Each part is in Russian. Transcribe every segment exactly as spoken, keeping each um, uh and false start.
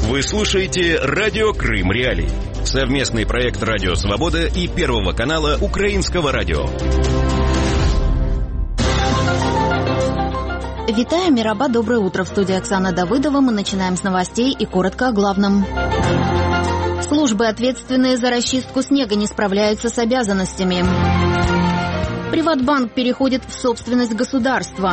Вы слушаете радио Крым Реалии. Совместный проект Радио Свобода и Первого канала Украинского радио. Витаю, Мираба, доброе утро. В студии Оксана Давыдова. Мы начинаем с новостей и коротко о главном. Службы, ответственные за расчистку снега, не справляются с обязанностями. Приватбанк переходит в собственность государства.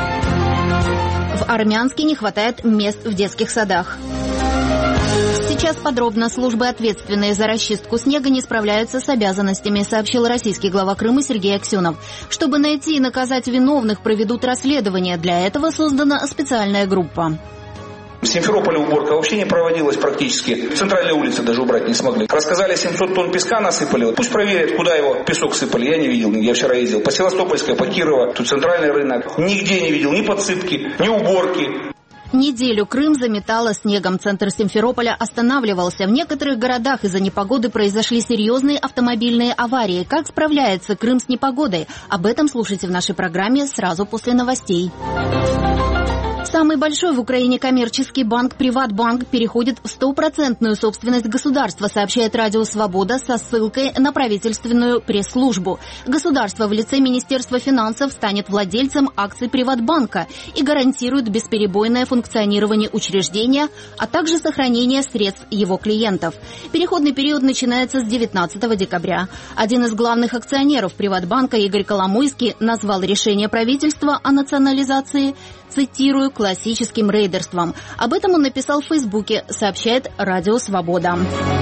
В Армянске не хватает мест в детских садах. Сейчас подробно. Службы, ответственные за расчистку снега, не справляются с обязанностями, сообщил российский глава Крыма Сергей Аксенов. Чтобы найти и наказать виновных, проведут расследование. Для этого создана специальная группа. В Симферополе уборка вообще не проводилась практически. Центральные улицы даже убрать не смогли. Рассказали, семьсот тонн песка насыпали. Пусть проверят, куда его песок сыпали. Я не видел, я вчера ездил. По Севастопольской, по Кирово, тут центральный рынок. Нигде не видел ни подсыпки, ни уборки. Неделю Крым заметало снегом. Центр Симферополя останавливался. В некоторых городах из-за непогоды произошли серьезные автомобильные аварии. Как справляется Крым с непогодой? Об этом слушайте в нашей программе сразу после новостей. Самый большой в Украине коммерческий банк «Приватбанк» переходит в стопроцентную собственность государства, сообщает Радио Свобода со ссылкой на правительственную пресс-службу. Государство в лице Министерства финансов станет владельцем акций «Приватбанка» и гарантирует бесперебойное функционирование учреждения, а также сохранение средств его клиентов. Переходный период начинается с девятнадцатого декабря. Один из главных акционеров «Приватбанка» Игорь Коломойский назвал решение правительства о национализации, цитирую, классическим рейдерством. Об этом он написал в Фейсбуке, сообщает Радио Свобода.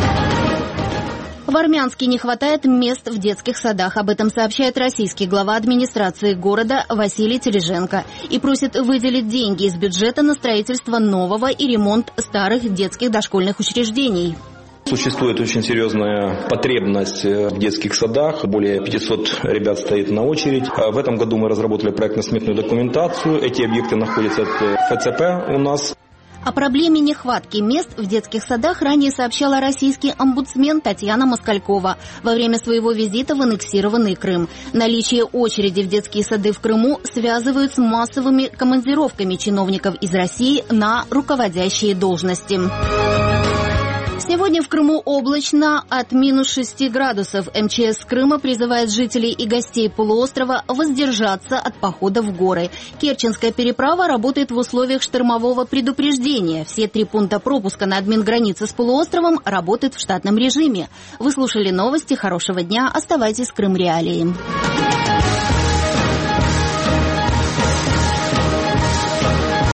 В Армянске не хватает мест в детских садах. Об этом сообщает российский глава администрации города Василий Тележенко и просит выделить деньги из бюджета на строительство нового и ремонт старых детских дошкольных учреждений. Существует очень серьезная потребность в детских садах. Более пятисот ребят стоит на очередь. В этом году мы разработали проектно-сметную документацию. Эти объекты находятся в эф цэ пэ у нас. О проблеме нехватки мест в детских садах ранее сообщала российский омбудсмен Татьяна Москалькова во время своего визита в аннексированный Крым. Наличие очереди в детские сады в Крыму связывают с массовыми командировками чиновников из России на руководящие должности. Сегодня в Крыму облачно от минус шести градусов. эм че эс Крыма призывает жителей и гостей полуострова воздержаться от похода в горы. Керченская переправа работает в условиях штормового предупреждения. Все три пункта пропуска на админгранице с полуостровом работают в штатном режиме. Вы слушали новости. Хорошего дня. Оставайтесь с Крым Реалией.